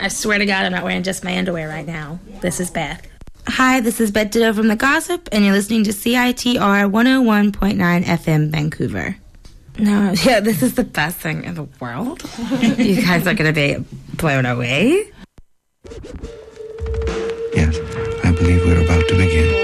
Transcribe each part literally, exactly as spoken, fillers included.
I swear to God, I'm not wearing just my underwear right now. This is Beth. Hi, this is Beth Ditto from The Gossip, and you're listening to C I T R one oh one point nine F M Vancouver. No, yeah, this is the best thing in the world. You guys are going to be blown away. Yes, I believe we're about to begin.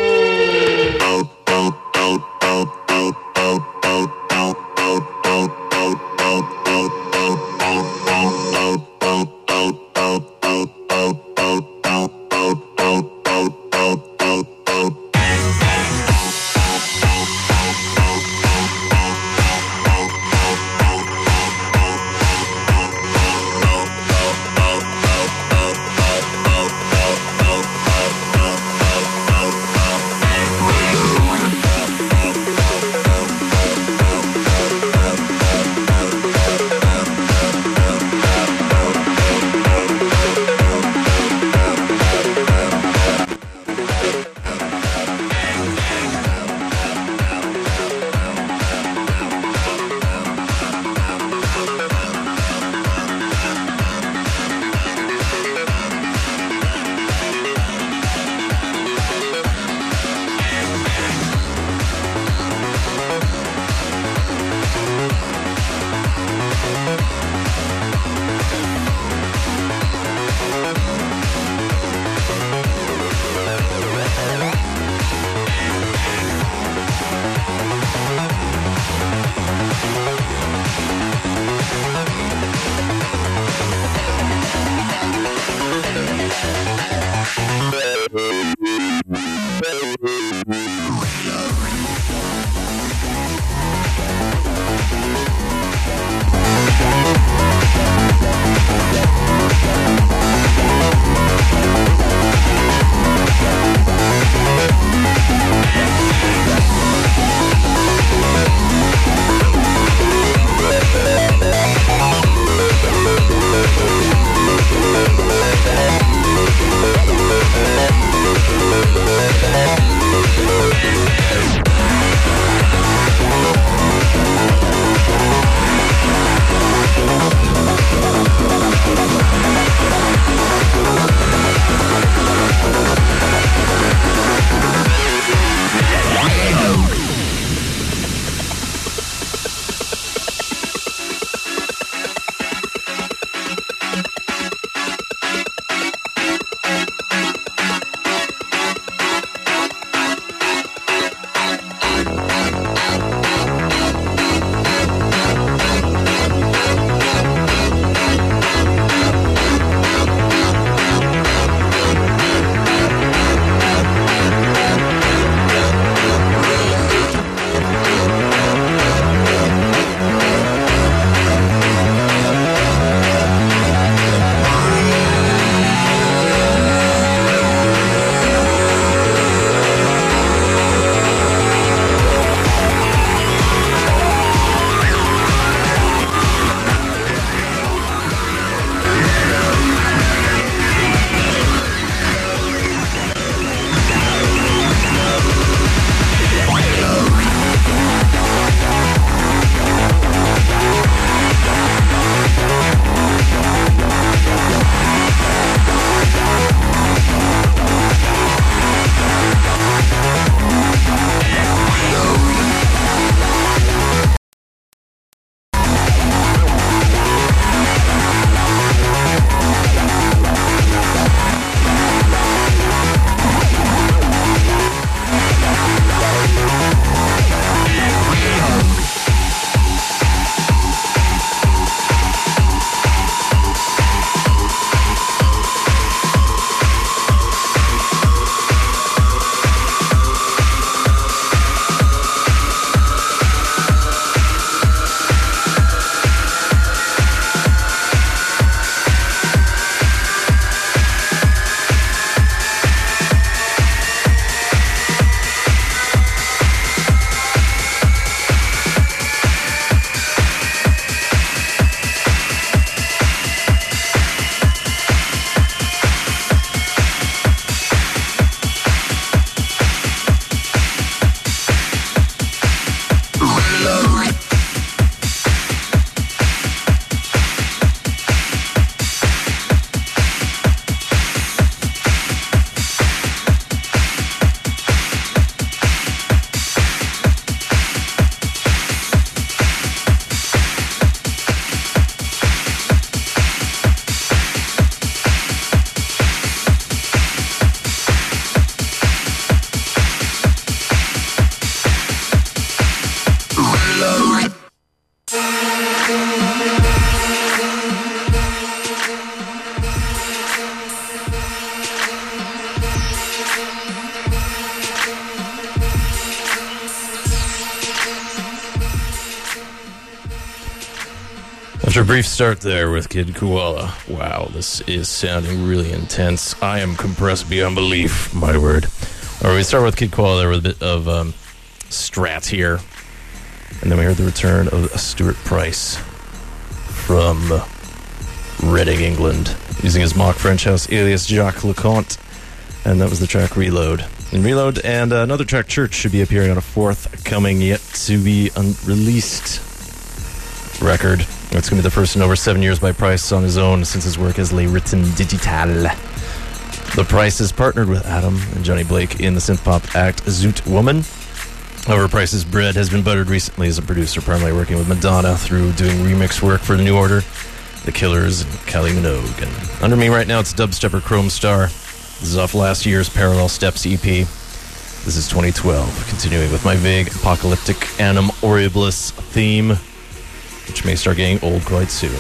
After a brief start there with Kid Koala, wow, this is sounding really intense. I am compressed beyond belief, my word. All right, we start with Kid Koala there with a bit of um, Strat here. And then we heard the return of Stuart Price from Reading, England, using his mock French house alias Jacques Leconte. And that was the track Reload. And Reload and uh, another track, Church, should be appearing on a forthcoming, yet to be unreleased record. It's going to be the first in over seven years by Price on his own since his work as Les Rythmes Digitales. The Price has partnered with Adam and Johnny Blake in the synth-pop act Zoot Woman. However, Price's bread has been buttered recently as a producer, primarily working with Madonna through doing remix work for The New Order, The Killers, and Kylie Minogue. And under me right now, it's dubstepper Chrome Star. This is off last year's Parallel Steps E P. This is twenty twelve, continuing with my vague apocalyptic Annam Horribilis theme, which may start getting old quite soon.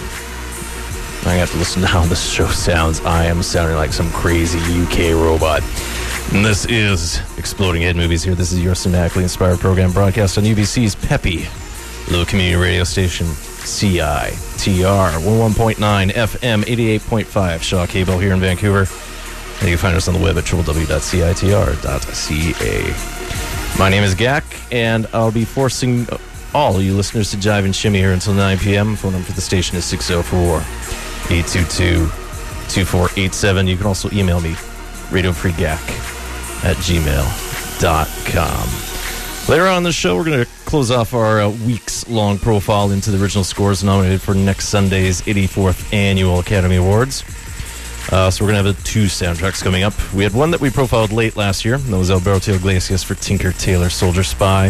I have to listen to how this show sounds. I am sounding like some crazy U K robot. And this is Exploding Head Movies here. This is your cinematically inspired program broadcast on U B C's peppy little community radio station, C I T R, one oh one point nine F M, eighty-eight point five Shaw Cable here in Vancouver. And you can find us on the web at w w w dot c i t r dot c a. My name is Gak, and I'll be forcing all you listeners to jive and shimmy here until nine p.m. Phone number for the station is six oh four, eight two two, two four eight seven. You can also email me, radiofreegak at gmail dot com. Later on in the show, we're going to close off our uh, weeks-long profile into the original scores nominated for next Sunday's eighty-fourth Annual Academy Awards. Uh, so we're going to have two soundtracks coming up. We had one that we profiled late last year. That was Alberto Iglesias for Tinker Tailor Soldier Spy.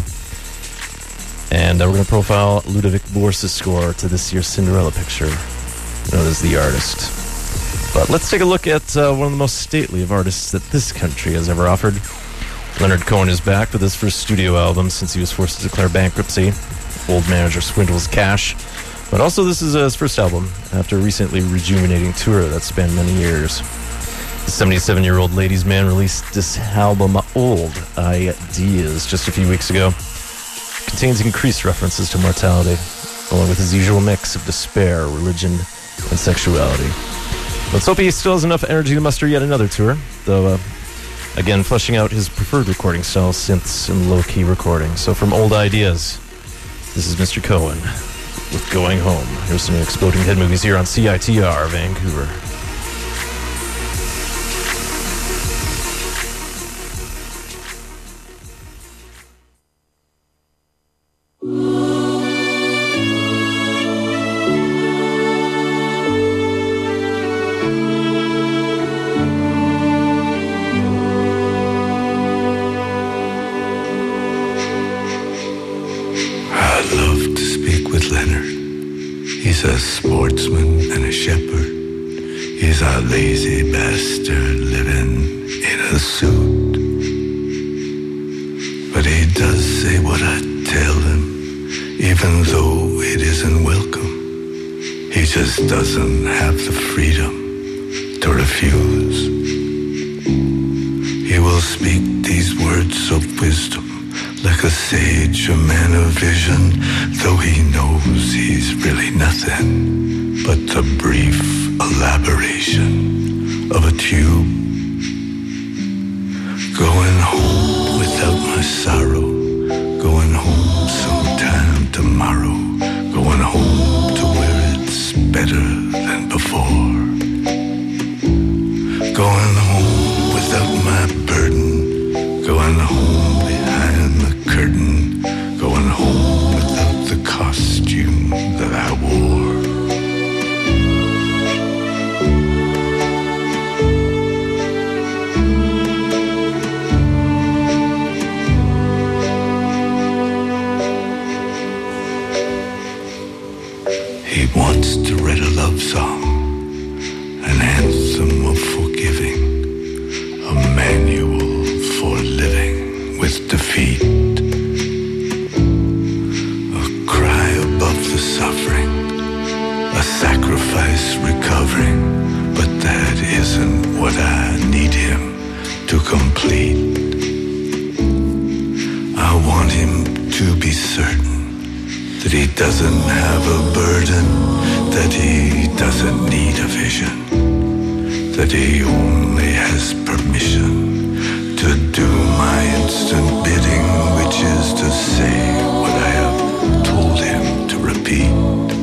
And uh, we're going to profile Ludovic Bors's score to this year's Cinderella picture, known as The Artist. But let's take a look at uh, one of the most stately of artists that this country has ever offered. Leonard Cohen is back with his first studio album since he was forced to declare bankruptcy. Old manager swindles cash. But also this is uh, his first album after a recently rejuvenating tour that spanned many years. The seventy-seven-year-old ladies' man released this album, Old Ideas, just a few weeks ago. It contains increased references to mortality, along with his usual mix of despair, religion, and sexuality. Let's hope he still has enough energy to muster yet another tour, though, uh, again, fleshing out his preferred recording style, synths and low-key recording. So from Old Ideas, this is Mister Cohen with Going Home. Here's some Exploding Head Movies here on C I T R Vancouver. A sportsman and a shepherd. He's a lazy bastard living in a suit. But he does say what I tell him, even though it isn't welcome. He just doesn't have the freedom to refuse. He will speak these words of wisdom like a sage, a man of vision, though he knows he's really nothing but the brief elaboration of a tube. Going home without my sorrow, going home sometime tomorrow, going home to where it's better than before. Going home without my burden, going home behind the curtain, going home without the costume that I wore. He wants to write a love song, an anthem of forgiving, a manual for living with defeat. A cry above the suffering, a sacrifice recovering, but that isn't what I need him to complete. I want him to be certain that he doesn't have a burden that he doesn't need a vision, that he only has permission to do my instant bidding, which is to say what I have told him to repeat.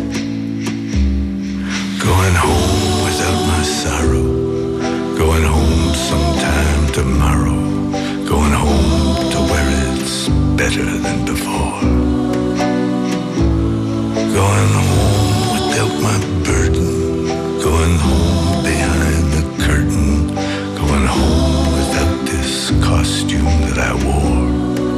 Going home without my sorrow, going home sometime tomorrow, going home to where it's better than before. Going home without my burden, going home behind the curtain, going home without this costume that I wore.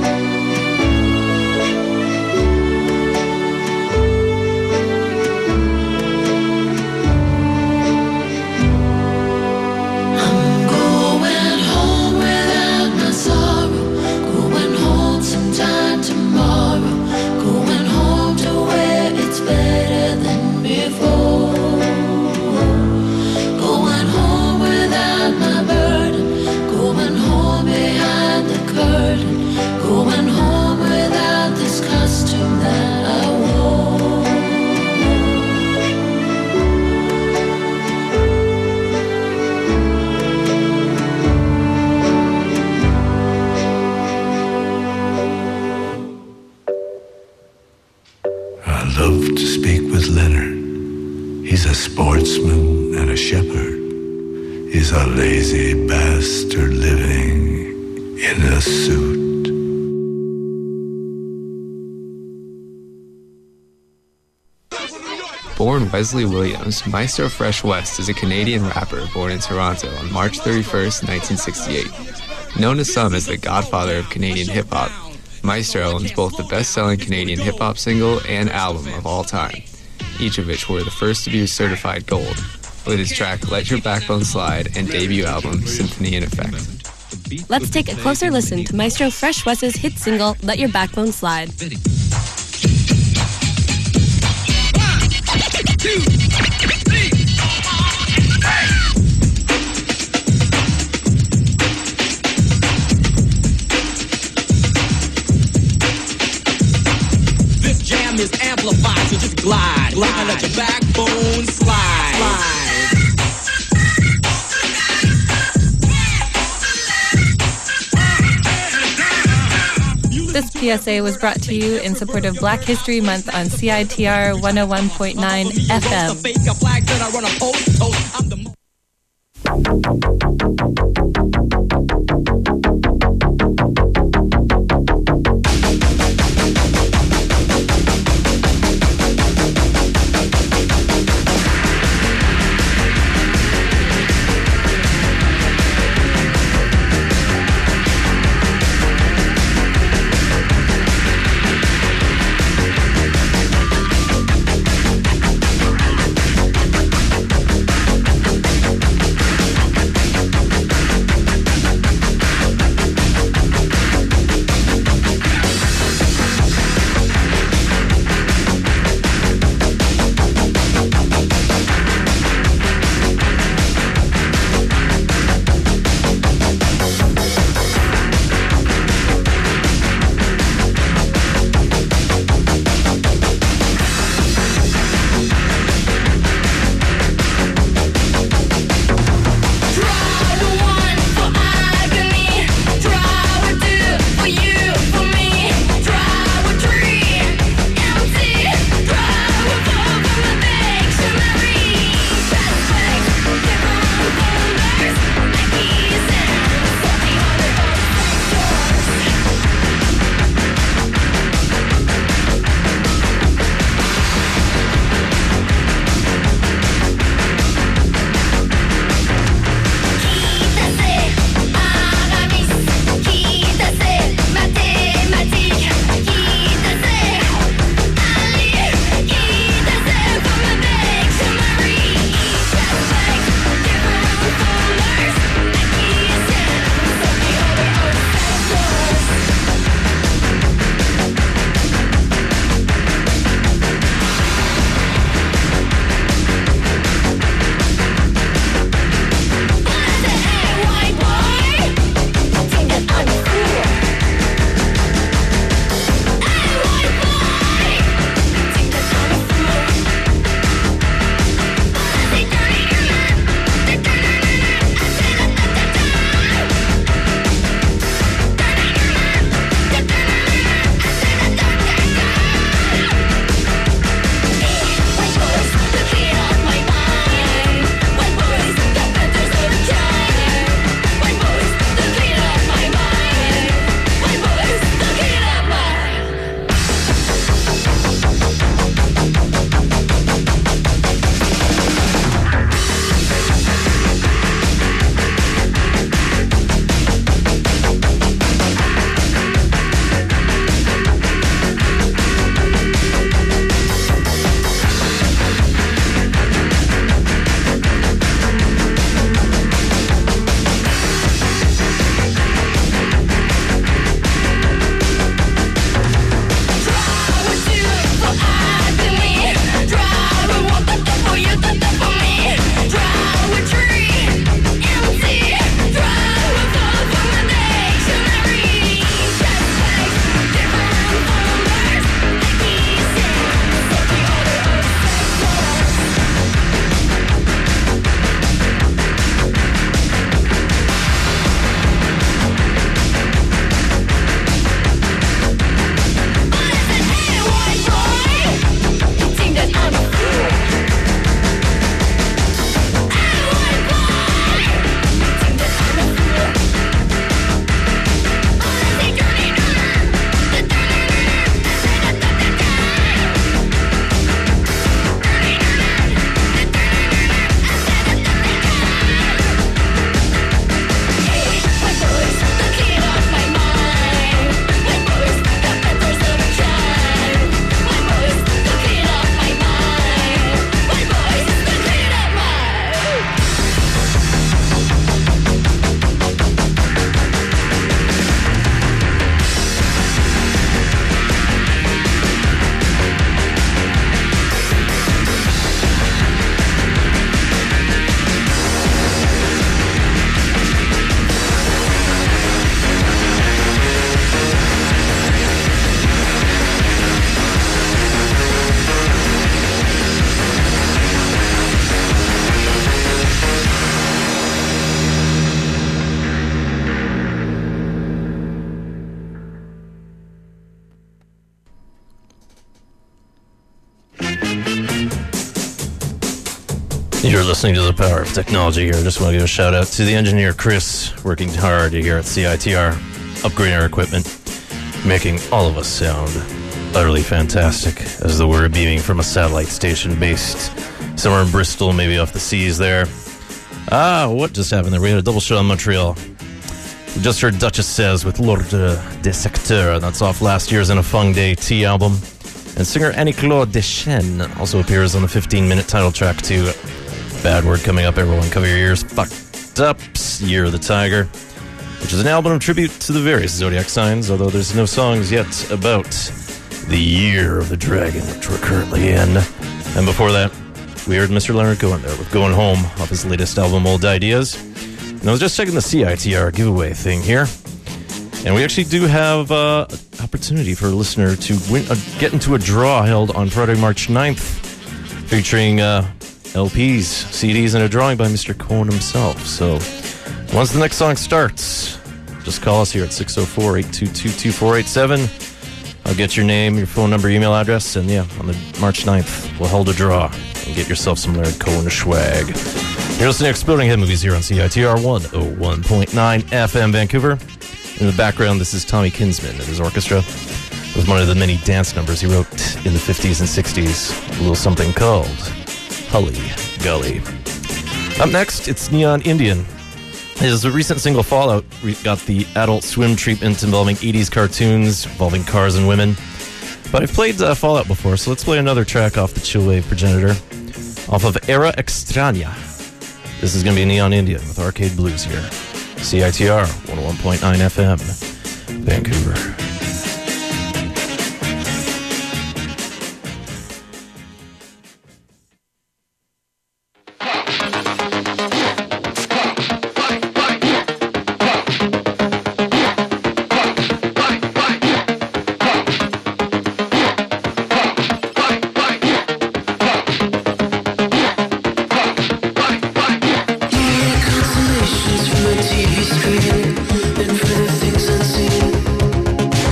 Sportsman and a shepherd. He's a lazy bastard living in a suit. Born Wesley Williams, Maestro Fresh West is a Canadian rapper born in Toronto on March thirty-first, nineteen sixty-eight. Known to some as the godfather of Canadian hip-hop, Maestro owns both the best-selling Canadian hip-hop single and album of all time, each of which were the first to be certified gold, with his track Let Your Backbone Slide and debut album Symphony in Effect. Let's take a closer listen to Maestro Fresh West's hit single Let Your Backbone Slide. This jam is amplified, so just glide, glide, and let your backbone slide. slide. This P S A was brought to you in support of Black History Month on C I T R one oh one point nine F M. You're listening to the power of technology here. Just want to give a shout out to the engineer Chris, working hard here at C I T R, upgrading our equipment, making all of us sound utterly fantastic, as though we're beaming from a satellite station based somewhere in Bristol, maybe off the seas there. Ah, what just happened there? We had a double show in Montreal. We just heard Duchess Says with L'Ordre des Secteurs. That's off last year's In a Fung Day T album. And singer Annie-Claude Deschênes also appears on the fifteen-minute title track to Bad Word Coming Up. Everyone cover your ears. Fucked Up, Year of the Tiger, which is an album of tribute to the various zodiac signs, although there's no songs yet about the Year of the Dragon, which we're currently in. And before that, we heard Mister Leonard Cohen there with Going Home off his latest album, Old Ideas. And I was just checking the C I T R giveaway thing here. And we actually do have uh, an opportunity for a listener to win, uh, get into a draw held on Friday, March ninth, featuring uh, L Ps, C Ds, and a drawing by Mister Cohen himself. So once the next song starts, just call us here at six oh four, eight two two, two four eight seven. I'll get your name, your phone number, email address, and yeah, on the March ninth, we'll hold a draw and get yourself some Leonard Cohen swag. You're listening to Exploding Head Movies here on C I T R one oh one point nine F M Vancouver. In the background, this is Tommy Kinsman and his orchestra with one of the many dance numbers he wrote in the fifties and sixties, a little something called Hully Gully. Up next, it's Neon Indian. His recent single Fallout got the Adult Swim treatment involving eighties cartoons involving cars and women. But I've played uh, Fallout before, so let's play another track off the Chillwave Progenitor, off of Era Extraña. This is going to be Neon Indian with Arcade Blues here. C I T R one oh one point nine F M, Vancouver. From a T V screen, and for the things unseen.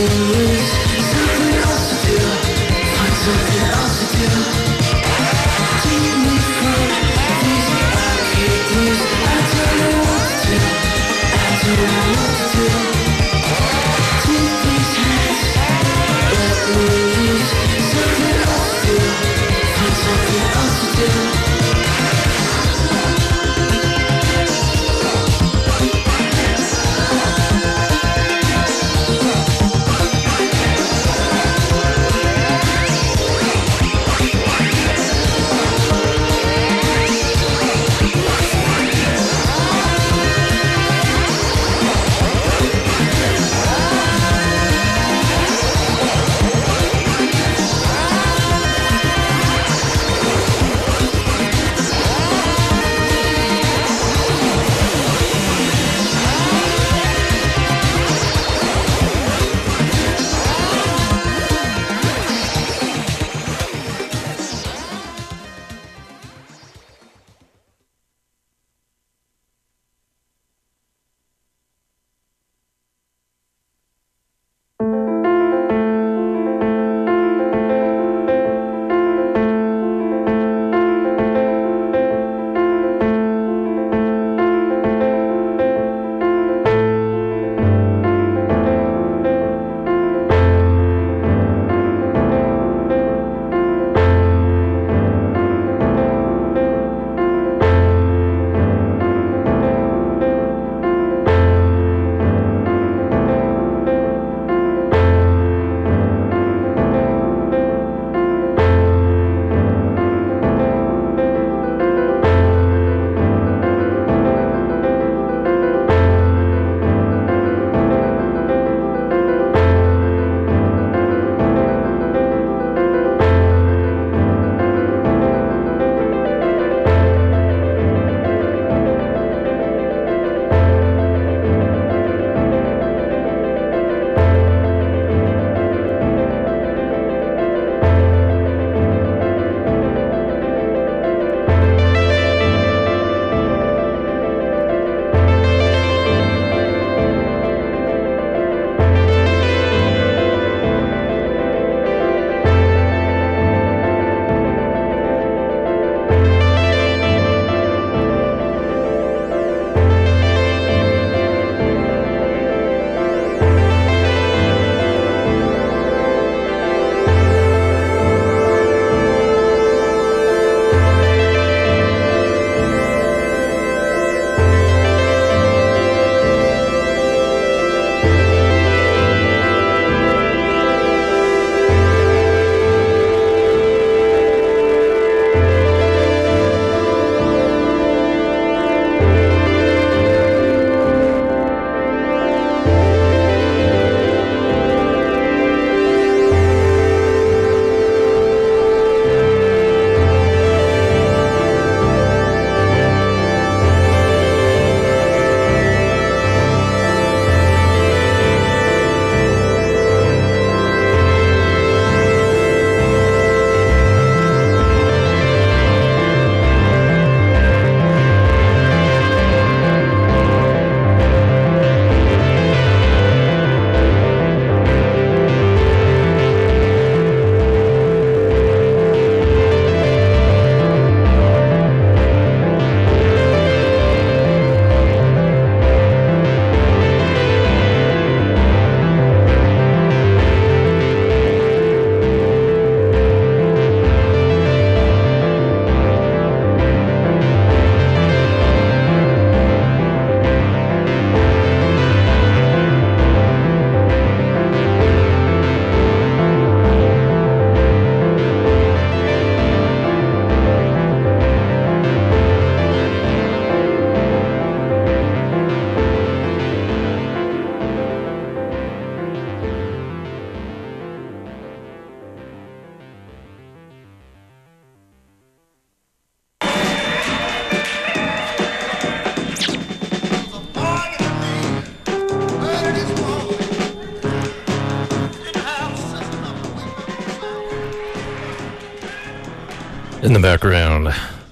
In the background,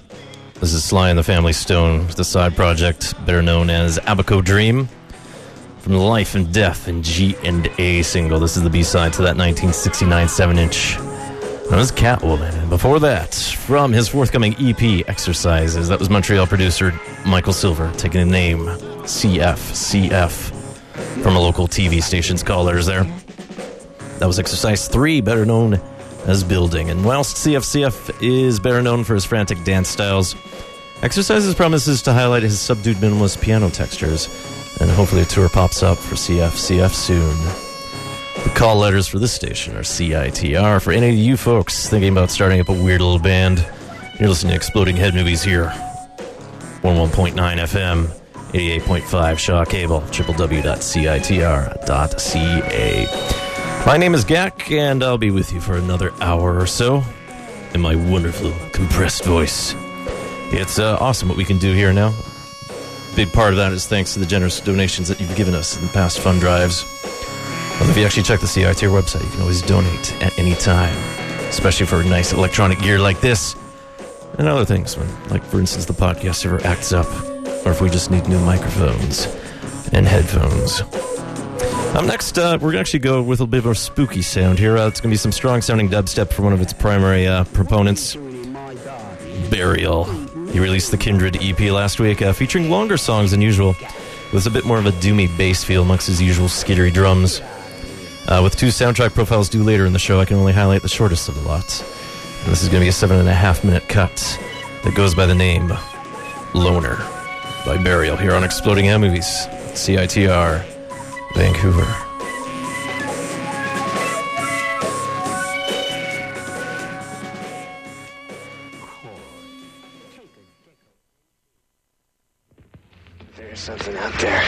this is Sly and the Family Stone, the side project better known as Abaco Dream, from from the Life and Death and G and A single. This is the B-side to that nineteen sixty-nine seven-inch known as Catwoman. And before that, from his forthcoming E P, Exercises, that was Montreal producer Michael Silver taking the name C F C F from a local T V station's callers there. That was Exercise three, better known as Building. And whilst C F C F is better known for his frantic dance styles, Exercises promises to highlight his subdued minimalist piano textures, and hopefully a tour pops up for C F C F soon. The call letters for this station are C I T R. For any of you folks thinking about starting up a weird little band, you're listening to Exploding Head Movies here. one oh one point nine F M, eighty-eight point five Shaw Cable, w w w dot c i t r dot c a. My name is Gak, and I'll be with you for another hour or so in my wonderful compressed voice. It's uh, awesome what we can do here now. Big part of that is thanks to the generous donations that you've given us in the past fund drives. Well, if you actually check the C I T R website, you can always donate at any time, especially for nice electronic gear like this and other things, when, like, for instance, the podcast server acts up, or if we just need new microphones and headphones. Up next, uh, we're going to actually go with a bit of a spooky sound here. Uh, it's going to be some strong-sounding dubstep from one of its primary uh, proponents, Burial. He released the Kindred E P last week, uh, featuring longer songs than usual, with a bit more of a doomy bass feel amongst his usual skittery drums. Uh, with two soundtrack profiles due later in the show, I can only highlight the shortest of the lot. And this is going to be a seven and a half minute cut that goes by the name Loner by Burial here on Exploding Head Movies, C I T R, Vancouver. There's something out there.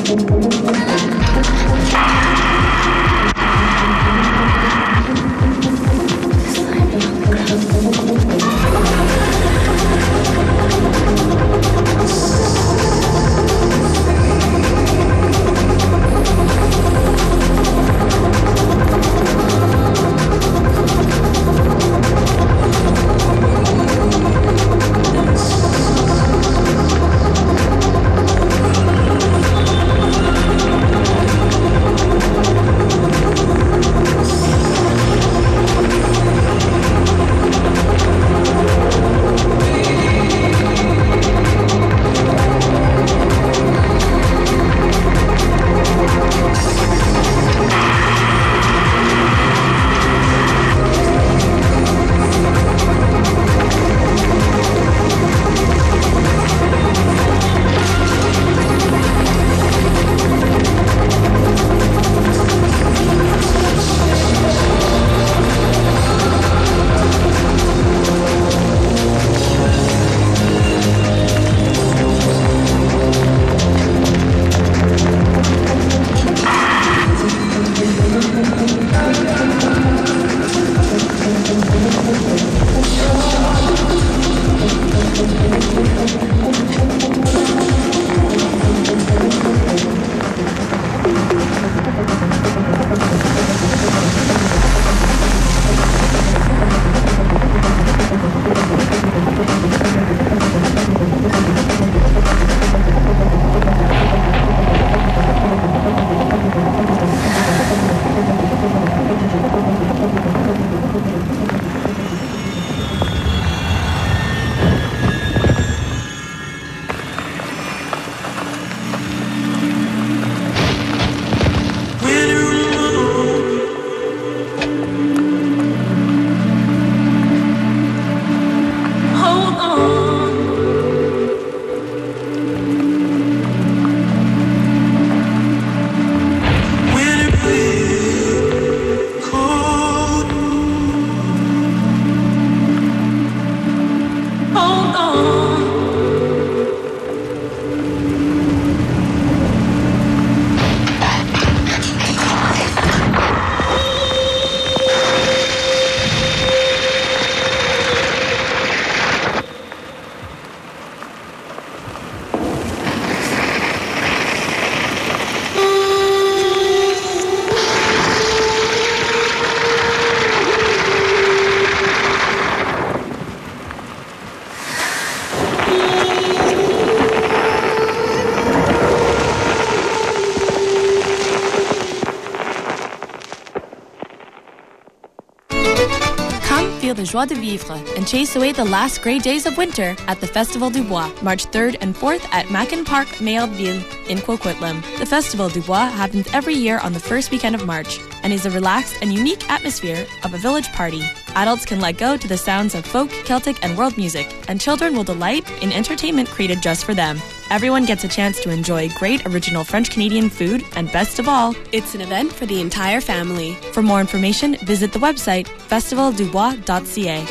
Feel the joie de vivre and chase away the last grey days of winter at the Festival du Bois, March third and fourth at Mackin Park, Mayordville in Coquitlam. The Festival du Bois happens every year on the first weekend of March and is a relaxed and unique atmosphere of a village party. Adults can let go to the sounds of folk, Celtic, and world music, and children will delight in entertainment created just for them. Everyone gets a chance to enjoy great original French-Canadian food, and best of all, it's an event for the entire family. For more information, visit the website festival du bois dot c a.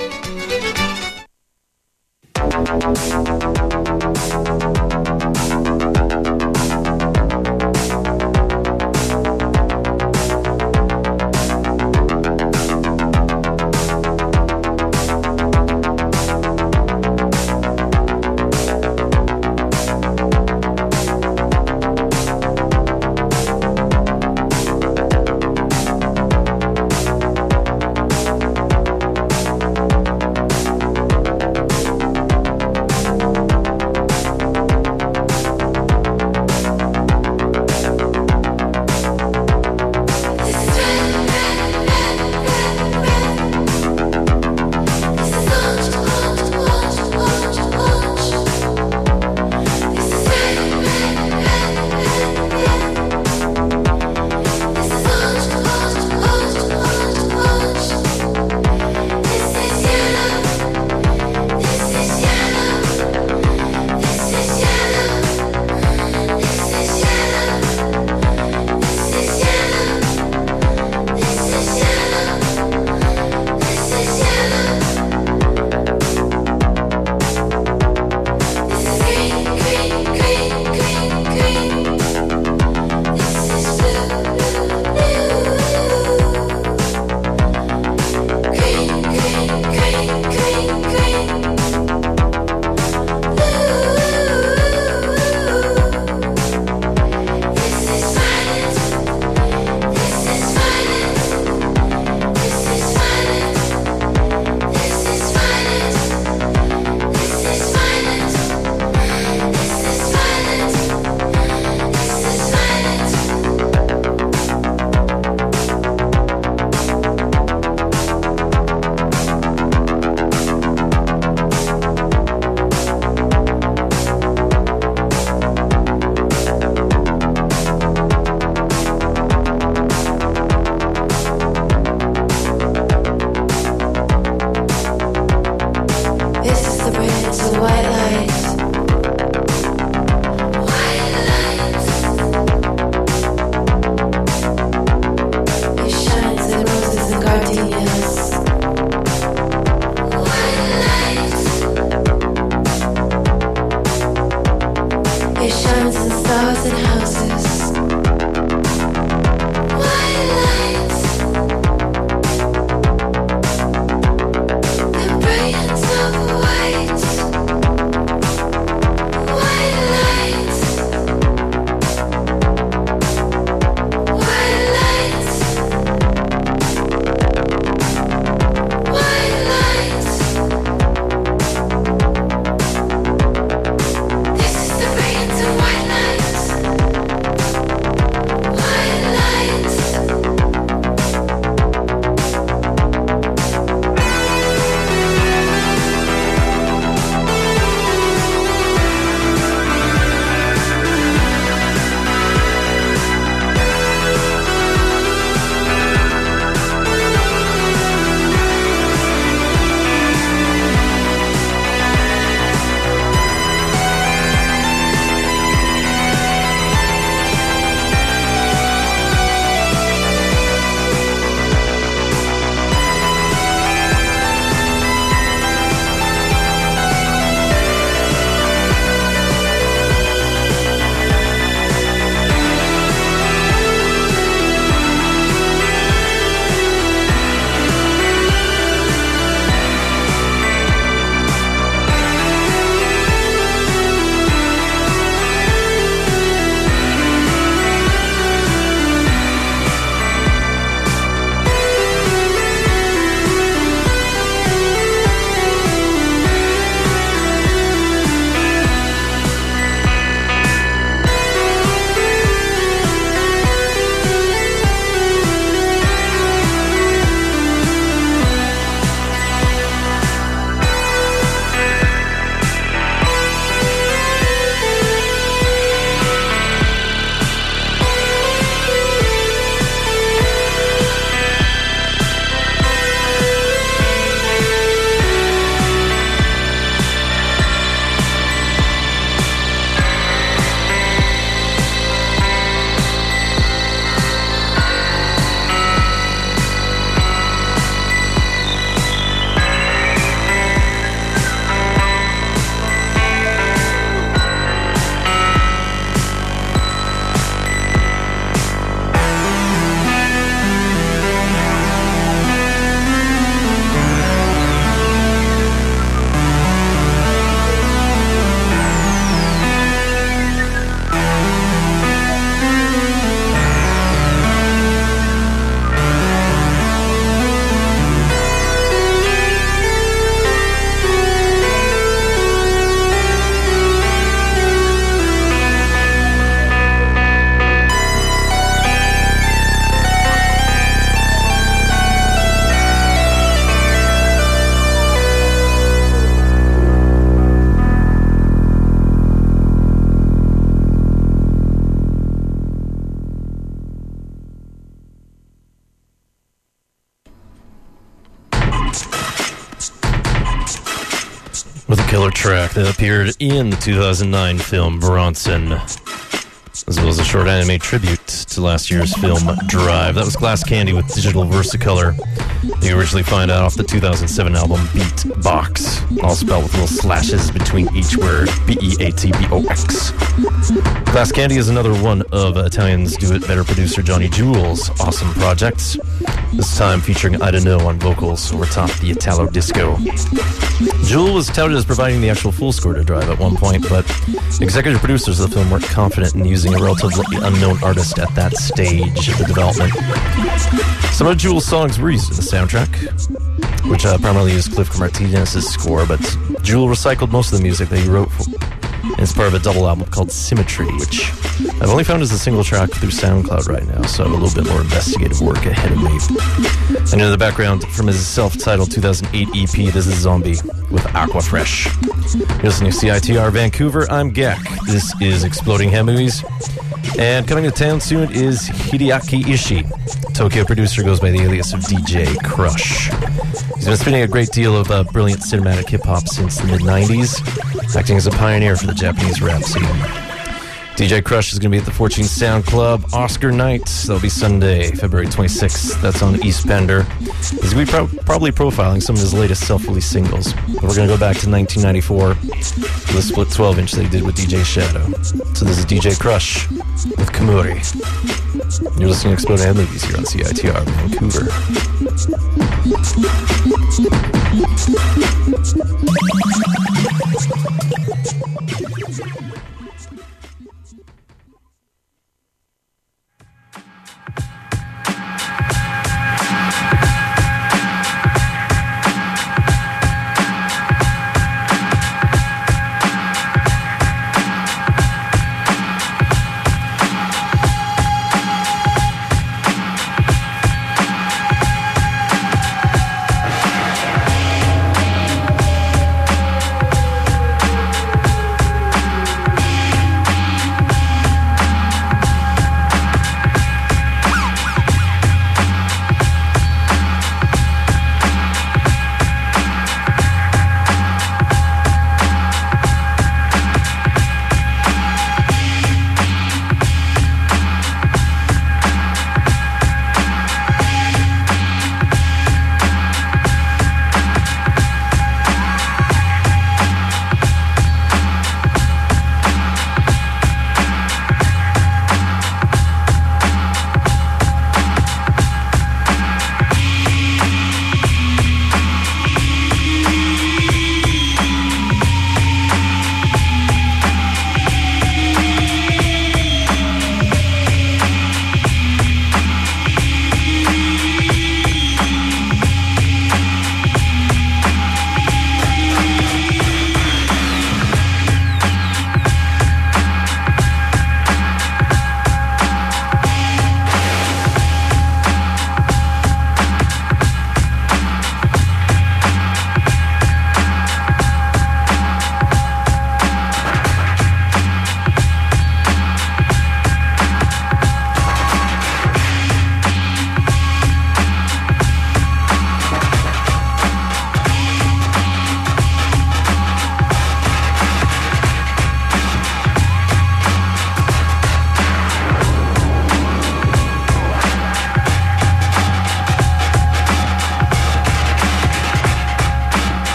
killer track that appeared in the two thousand nine film Bronson, as well as a short anime tribute to last year's film Drive. That was Glass Candy with Digital Versicolor. You originally find out off the two thousand seven album Beat Box, all spelled with little slashes between each word, B E A T B O X. Glass Candy is another one of Italian's do-it-better producer Johnny Jewel's awesome projects, this time featuring I Don't Know on vocals over top the Italo disco. Jewel was touted as providing the actual full score to Drive at one point, but executive producers of the film weren't confident in using a relatively unknown artist at that stage of the development. Some of Jewel's songs were used in the soundtrack, which uh, primarily used Cliff Martinez's score, but Jewel recycled most of the music that he wrote for, and it's part of a double album called Symmetry, which I've only found as a single track through SoundCloud right now, so I have a little bit more investigative work ahead of me. And in the background, from his self-titled two thousand eight E P, this is Zombie with Aquafresh. You're listening to C I T R Vancouver. I'm Gek. This is Exploding Head Movies. And coming to town soon is Hideaki Ishii. Tokyo producer goes by the alias of D J Crush. He's been spinning a great deal of uh, brilliant cinematic hip-hop since the mid nineties, acting as a pioneer for the Japanese rap scene. D J Crush is going to be at the Fortune Sound Club Oscar Night. That'll be Sunday, February twenty-sixth. That's on East Bender. He's going to be pro- probably profiling some of his latest self-released singles. But we're going to go back to nineteen ninety-four, the split twelve inch they did with D J Shadow. So this is D J Crush with Kamuri. You're listening to Exploding Head Movies here on C I T R Vancouver.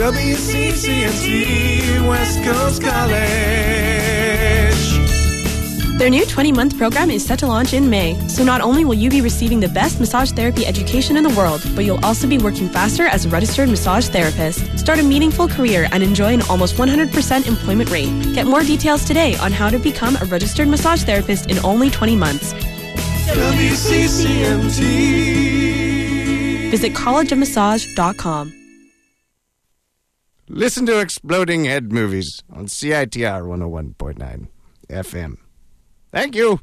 W C C M T, West Coast College. Their new twenty-month program is set to launch in May, so not only will you be receiving the best massage therapy education in the world, but you'll also be working faster as a registered massage therapist. Start a meaningful career and enjoy an almost one hundred percent employment rate. Get more details today on how to become a registered massage therapist in only twenty months. W C C M T. Visit college of massage dot com. Listen to Exploding Head Movies on C I T R one oh one point nine F M. Thank you.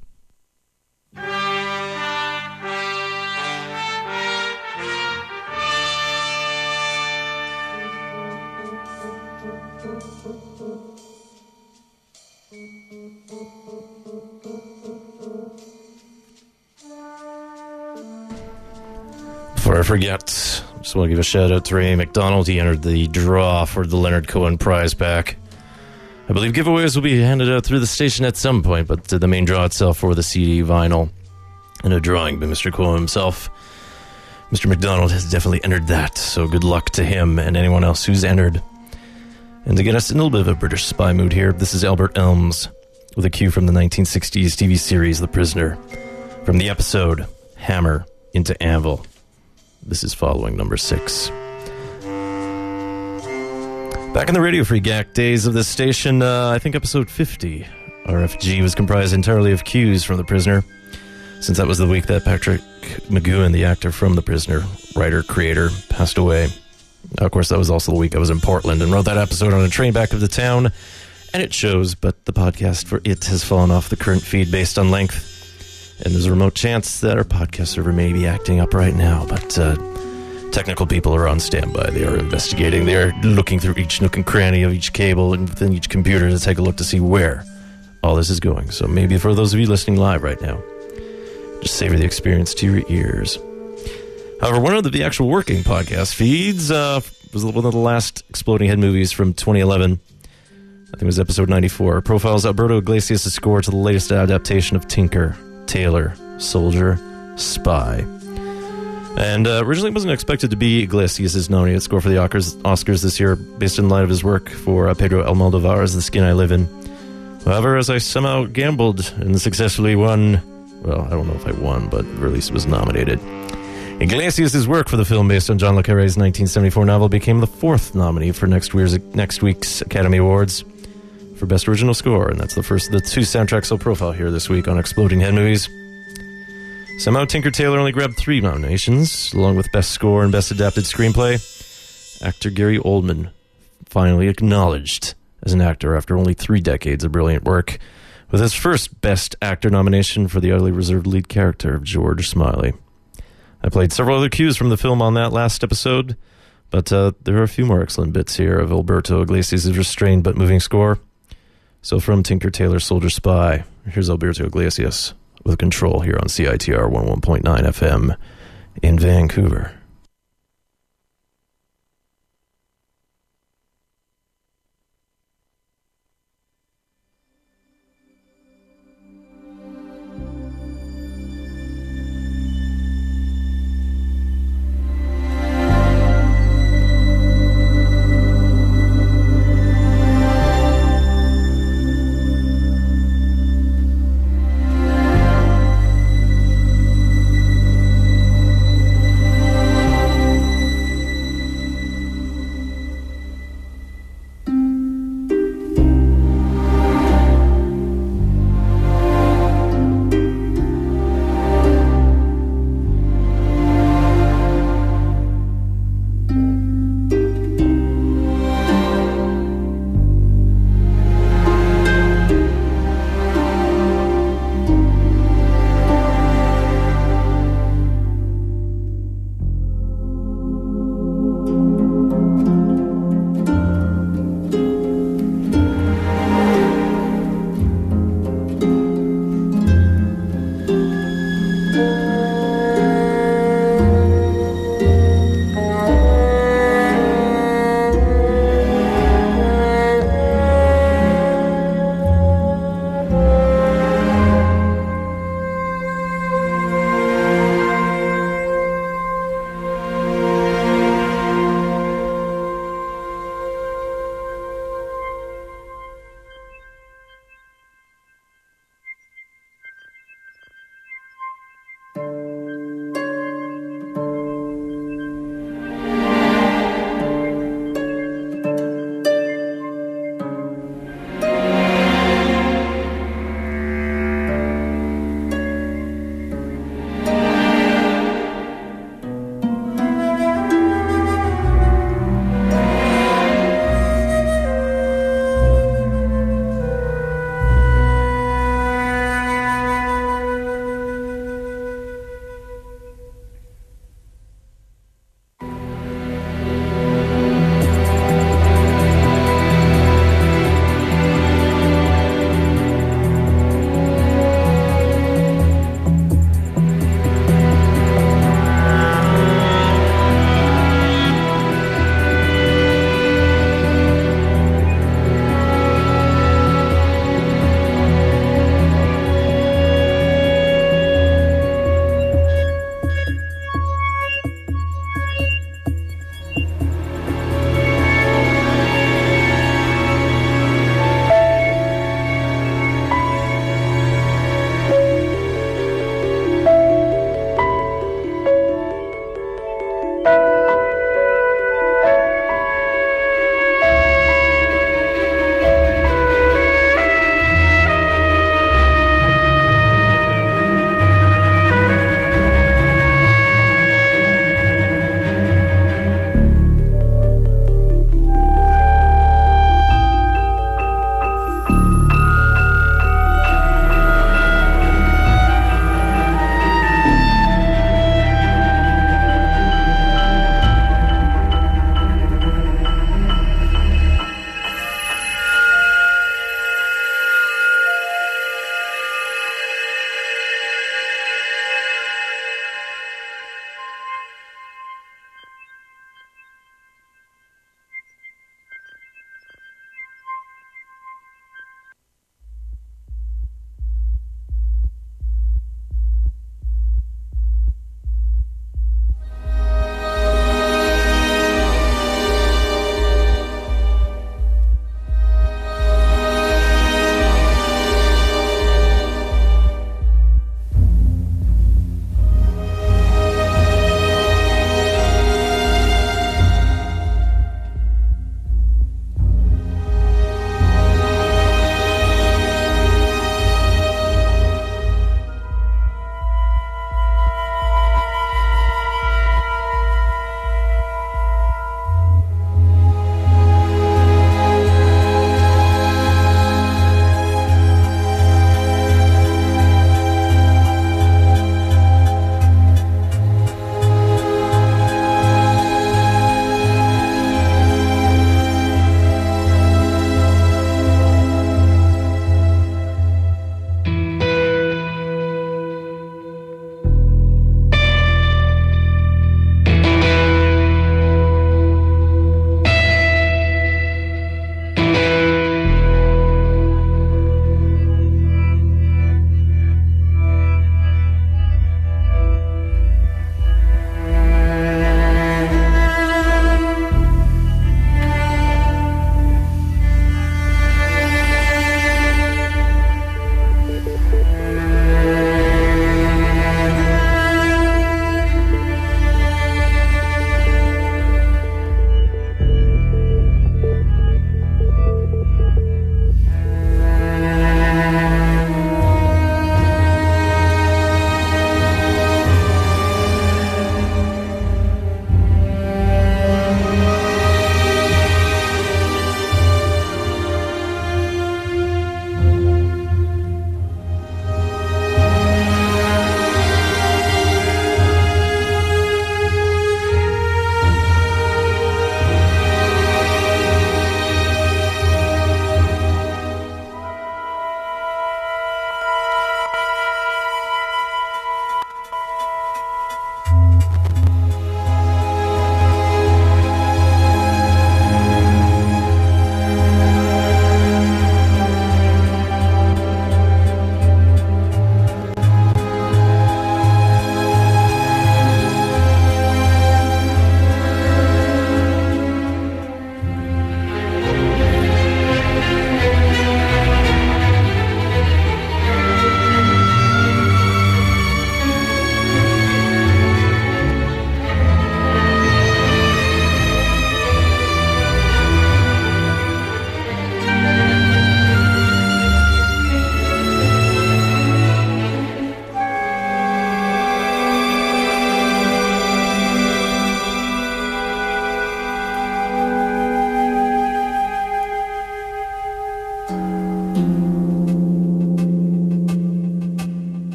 Before I forget, I just want to give a shout out to Ray McDonald. He entered the draw for the Leonard Cohen prize pack. I believe giveaways will be handed out through the station at some point, but the main draw itself for the C D, vinyl, and a drawing by Mister Cohen himself. Mister McDonald has definitely entered that, so good luck to him and anyone else who's entered. And to get us in a little bit of a British spy mood here, this is Albert Elms with a cue from the nineteen sixties T V series The Prisoner, from the episode Hammer into Anvil. This is following number six. Back in the Radio Free G A C days of this station, uh, I think episode fifty, R F G, was comprised entirely of cues from The Prisoner, since that was the week that Patrick McGoohan, the actor from The Prisoner, writer, creator, passed away. Of course, that was also the week I was in Portland and wrote that episode on a train back of the town, and it shows, but the podcast for it has fallen off the current feed based on length, and there's a remote chance that our podcast server may be acting up right now, but uh, technical people are on standby. They are investigating. They are looking through each nook and cranny of each cable and within each computer to take a look to see where all this is going. So maybe for those of you listening live right now, just savor the experience to your ears. However, one of the, the actual working podcast feeds uh, was one of the last Exploding Head movies from twenty eleven. I think it was episode ninety-four. Profiles Alberto Iglesias' score to the latest adaptation of Tinker, Tailor, Soldier, Spy. And uh, originally it wasn't expected to be Iglesias' nominated score for the Oscars, Oscars this year, based in light of his work for uh, Pedro Almodovar's The Skin I Live In. However, as I somehow gambled and successfully won, well, I don't know if I won, but at least was nominated. Iglesias' work for the film based on John le Carré's nineteen seventy-four novel became the fourth nominee for next week's, next week's Academy Awards for Best Original Score, and that's the first of the two soundtracks I'll profile here this week on Exploding Head Movies. Somehow Tinker Tailor only grabbed three nominations, along with Best Score and Best Adapted Screenplay. Actor Gary Oldman, finally acknowledged as an actor after only three decades of brilliant work, with his first Best Actor nomination for the utterly reserved lead character of George Smiley. I played several other cues from the film on that last episode, but uh, there are a few more excellent bits here of Alberto Iglesias' restrained but moving score. So from Tinker Tailor Soldier Spy, here's Alberto Iglesias with Control here on C I T R one oh one point nine F M in Vancouver. Thank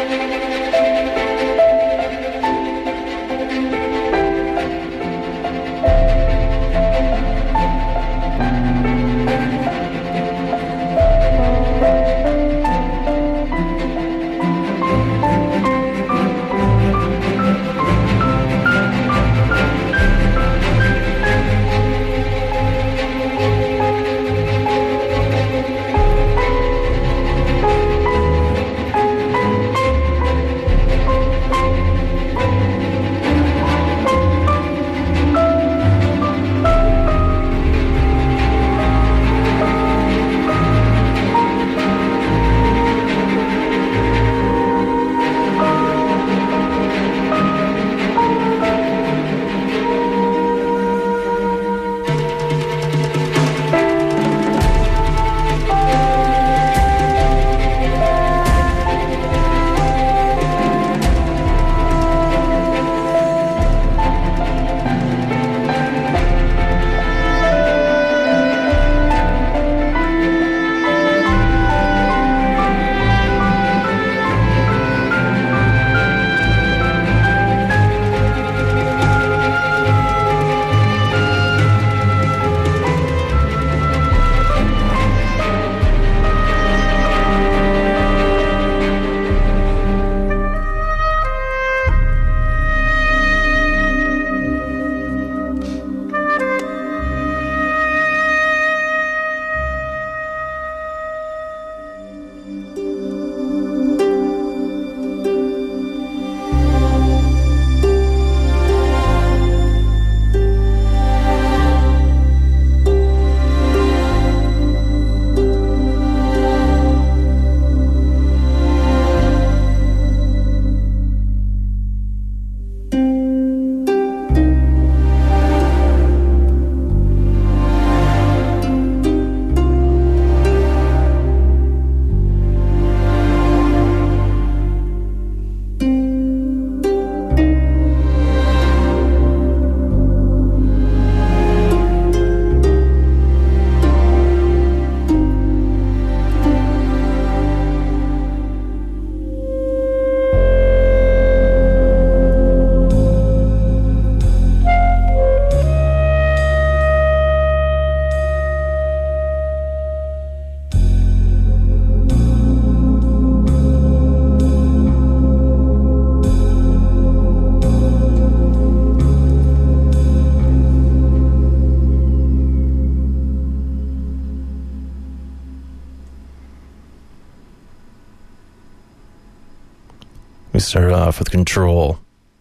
We started off with Control.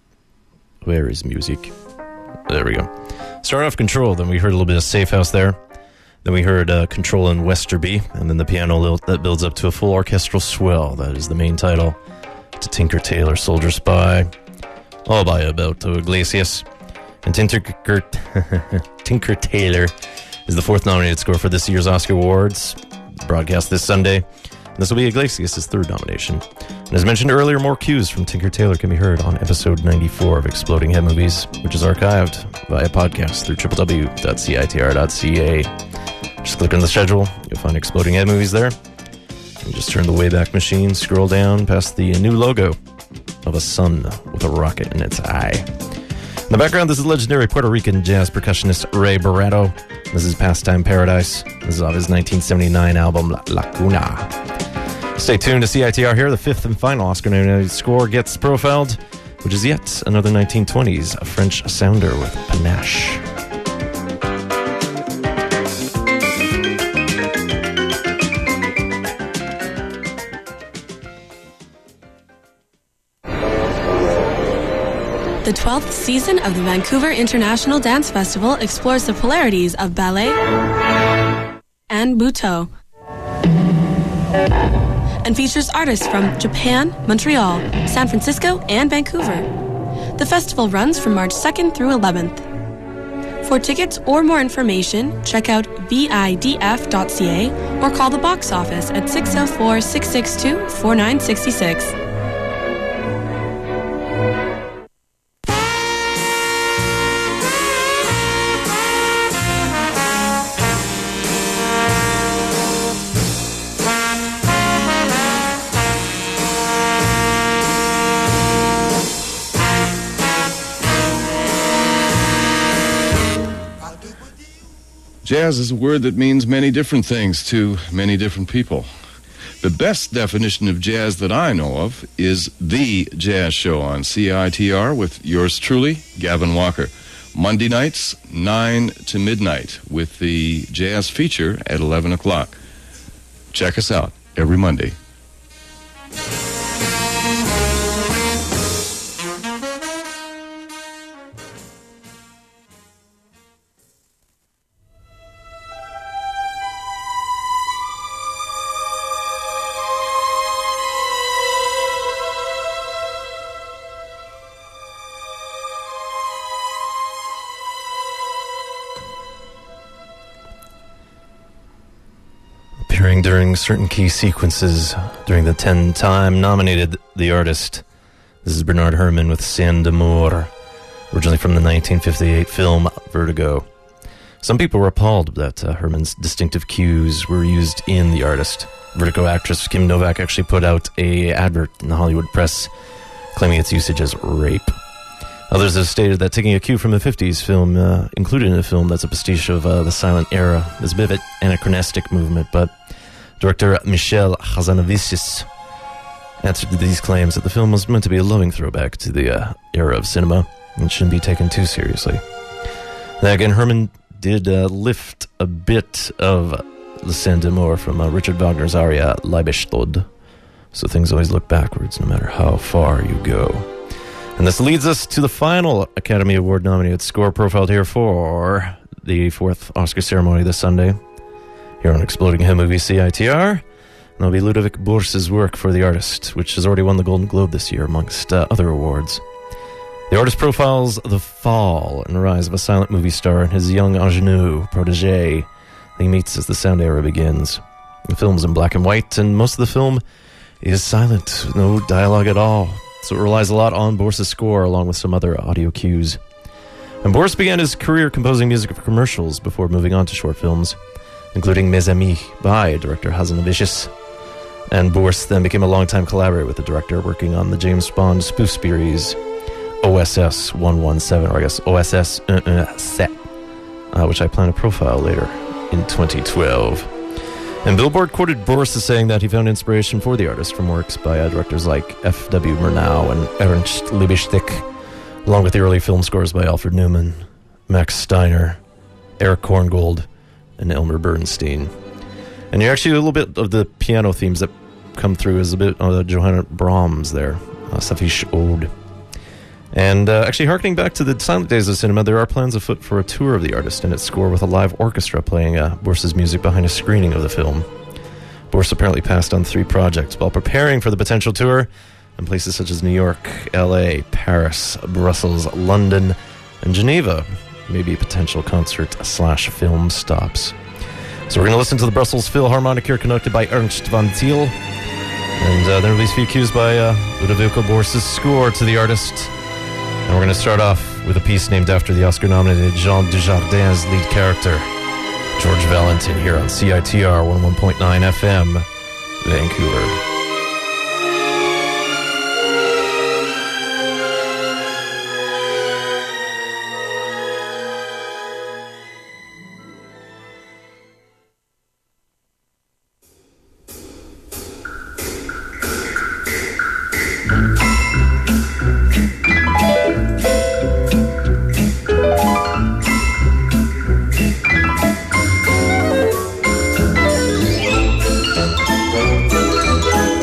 Where is music? There we go. Started off Control, then we heard a little bit of Safe House there. Then we heard uh, Control in Westerby, and then the piano li- that builds up to a full orchestral swell. That is the main title to Tinker Tailor Soldier Spy, all by Alberto Iglesias. And Tinker, Tinker Tailor is the fourth nominated score for this year's Oscar Awards, broadcast this Sunday. And this will be Iglesias' third nomination. And as mentioned earlier, more cues from Tinker Tailor can be heard on episode ninety-four of Exploding Head Movies, which is archived via podcast through w w w dot c i t r dot c a. Just click on the schedule, you'll find Exploding Head Movies there. And just turn the Wayback Machine, scroll down past the new logo of a sun with a rocket in its eye. In the background, this is legendary Puerto Rican jazz percussionist Ray Barretto. This is Pastime Paradise. This is off his nineteen seventy-nine album La Lacuna. Stay tuned to C I T R here. The fifth and final Oscar-nominated score gets profiled, which is yet another nineteen twenties French sounder with panache. The twelfth season of the Vancouver International Dance Festival explores the polarities of ballet and butoh, and features artists from Japan, Montreal, San Francisco, and Vancouver. The festival runs from March second through eleventh. For tickets or more information, check out vidf dot c a or call the box office at six oh four, six six two, four nine six six. Jazz is a word that means many different things to many different people. The best definition of jazz that I know of is The Jazz Show on C I T R with yours truly, Gavin Walker. Monday nights, nine to midnight, with the jazz feature at eleven o'clock. Check us out every Monday. During certain key sequences during the ten-time nominated The Artist. This is Bernard Herrmann with Scène d'amour, originally from the nineteen fifty-eight film Vertigo. Some people were appalled that uh, Herrmann's distinctive cues were used in The Artist. Vertigo actress Kim Novak actually put out a advert in the Hollywood press claiming its usage as rape. Others have stated that taking a cue from the fifties film, uh, included in a film that's a pastiche of uh, the silent era, is a bit of an anachronistic movement, but director Michel Hazanavicius answered to these claims that the film was meant to be a loving throwback to the uh, era of cinema and shouldn't be taken too seriously. Then again, Herrmann did uh, lift a bit of Le Scène d'amour from uh, Richard Wagner's aria Liebestod, so things always look backwards no matter how far you go. And this leads us to the final Academy Award nominated score profiled here for the fourth Oscar ceremony this Sunday. Here on Exploding Head Movie C I T R, and it'll be Ludovic Bource's work for The Artist, which has already won the Golden Globe this year, amongst uh, other awards. The Artist profiles the fall and rise of a silent movie star and his young ingenue, protege, that he meets as the sound era begins. The film's in black and white, and most of the film is silent, no dialogue at all, so it relies a lot on Bource's score, along with some other audio cues. And Bource began his career composing music for commercials before moving on to short films, including Mes Amis by director Hazanavicius. And Bource then became a longtime collaborator with the director, working on the James Bond spoof series O S S one seventeen, or I guess O S S seventeen, uh, which I plan to profile later in twenty twelve. And Billboard quoted Bource as saying that he found inspiration for The Artist from works by uh, directors like F W Murnau and Ernst Liebestich, along with the early film scores by Alfred Newman, Max Steiner, Eric Korngold, and Elmer Bernstein. And you're actually a little bit of the piano themes that come through is a bit of uh, Johanna Brahms there, uh, Safish Ode. And uh, actually harkening back to the silent days of cinema, there are plans afoot for a tour of The Artist and its score with a live orchestra playing uh, Bource's music behind a screening of the film. Bource apparently passed on three projects while preparing for the potential tour in places such as New York, L A, Paris, Brussels, London, and Geneva. Maybe potential concert slash film stops. So we're going to listen to the Brussels Philharmonic here, conducted by Ernst van Til. And uh, there will be a few cues by uh, Ludovico Bource's score to The Artist. And we're going to start off with a piece named after the Oscar-nominated Jean Dujardin's lead character, George Valentin, here on C I T R one oh one point nine F M, Vancouver. Thank you.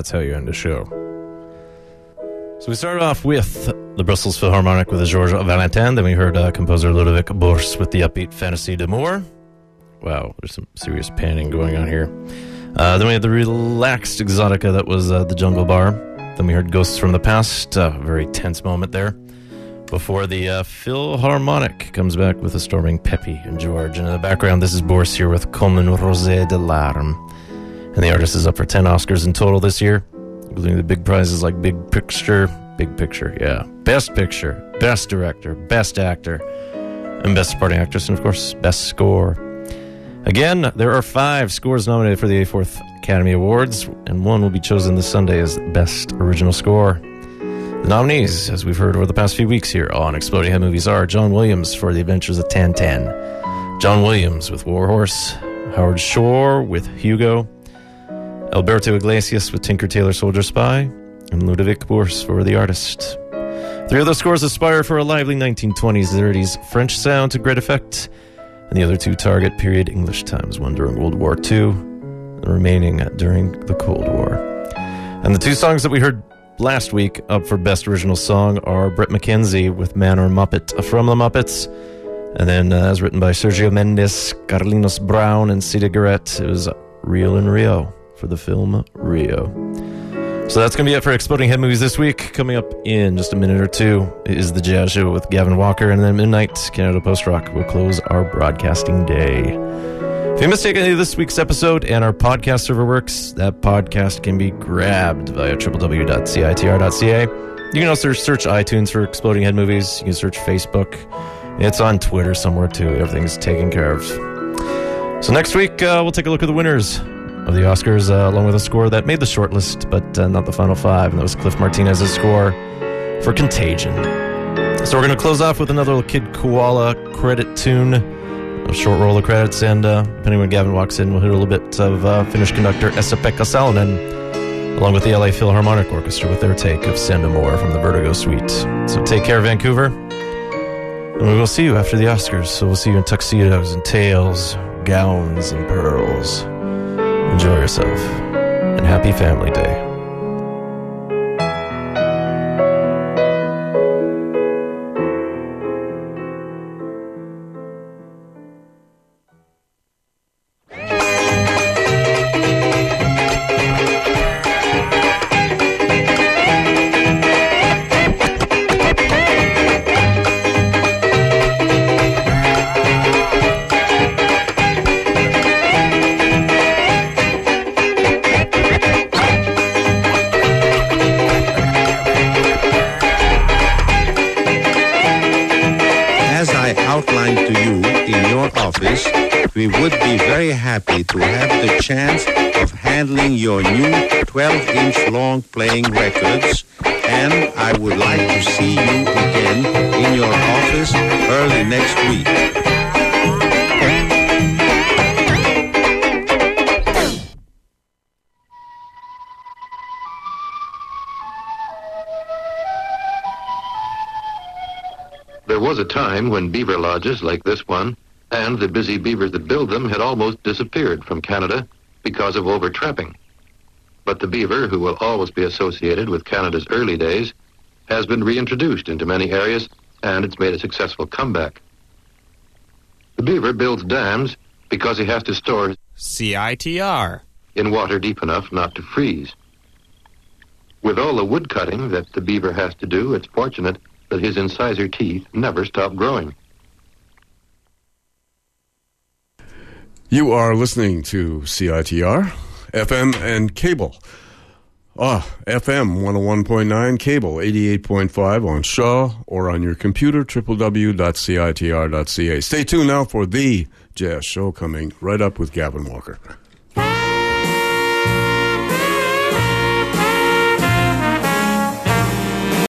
that's how you end a show. So we started off with the Brussels Philharmonic with Georges Valentin. Then we heard uh, composer Ludovic Bource with the upbeat Fantasy d'Amour. Wow, there's some serious panning going on here. Uh, then we had the relaxed Exotica, that was uh, the Jungle Bar. Then we heard Ghosts from the Past, a uh, very tense moment there. Before the uh, Philharmonic comes back with a storming Pepe and George. And in the background, this is Bourse here with Comme une rosée de larmes. And the artist is up for ten Oscars in total this year, including the big prizes like Big Picture, Big Picture, yeah, Best Picture, Best Director, Best Actor, and Best Supporting Actress, and of course, Best Score. Again, there are five scores nominated for the eighty-fourth Academy Awards, and one will be chosen this Sunday as Best Original Score. The nominees, as we've heard over the past few weeks here on Exploding Head Movies, are John Williams for The Adventures of Tintin, John Williams with War Horse, Howard Shore with Hugo, Alberto Iglesias with Tinker Tailor Soldier Spy, and Ludovic Bource for The Artist. Three of those scores aspire for a lively nineteen twenties to thirties French sound to great effect, and the other two target period English times, one during World War Two, and the remaining during the Cold War. And the two songs that we heard last week up for Best Original Song are Bret McKenzie with Man or Muppet from the Muppets, and then uh, as written by Sergio Mendes, Carlinhos Brown, and Cida Garrett, it was Real in Rio for the film Rio. So that's going to be it for Exploding Head Movies this week. Coming up in just a minute or two is The Jazz Show with Gavin Walker, and then midnight, Canada Post Rock will close our broadcasting day. If you missed any of this week's episode and our podcast server works, that podcast can be grabbed via w w w dot c i t r dot c a. You can also search iTunes for Exploding Head Movies. You can search Facebook. It's on Twitter somewhere, too. Everything's taken care of. So next week, uh, we'll take a look at the winners of the Oscars, uh, along with a score that made the shortlist, but uh, not the final five, and that was Cliff Martinez's score for Contagion. So we're going to close off with another Kid Koala credit tune, a short roll of credits, and uh, depending on when Gavin walks in, we'll hear a little bit of uh, Finnish conductor Esa-Pekka Salonen, along with the L A Philharmonic Orchestra with their take of Send a More from the Vertigo Suite. So take care, Vancouver, and we will see you after the Oscars. So we'll see you in tuxedos and tails, gowns and pearls. Enjoy yourself, and happy Family Day. We would be very happy to have the chance of handling your new twelve-inch long playing records, and I would like to see you again in your office early next week. There was a time when beaver lodges like this one and the busy beavers that build them had almost disappeared from Canada because of overtrapping. But the beaver, who will always be associated with Canada's early days, has been reintroduced into many areas, and it's made a successful comeback. The beaver builds dams because he has to store C I T R in water deep enough not to freeze. With all the wood cutting that the beaver has to do, it's fortunate that his incisor teeth never stop growing. You are listening to C I T R, F M and cable. Ah, F M one oh one point nine, cable eighty-eight point five on Shaw, or on your computer, w w w dot c i t r dot c a. Stay tuned now for The Jazz Show, coming right up with Gavin Walker.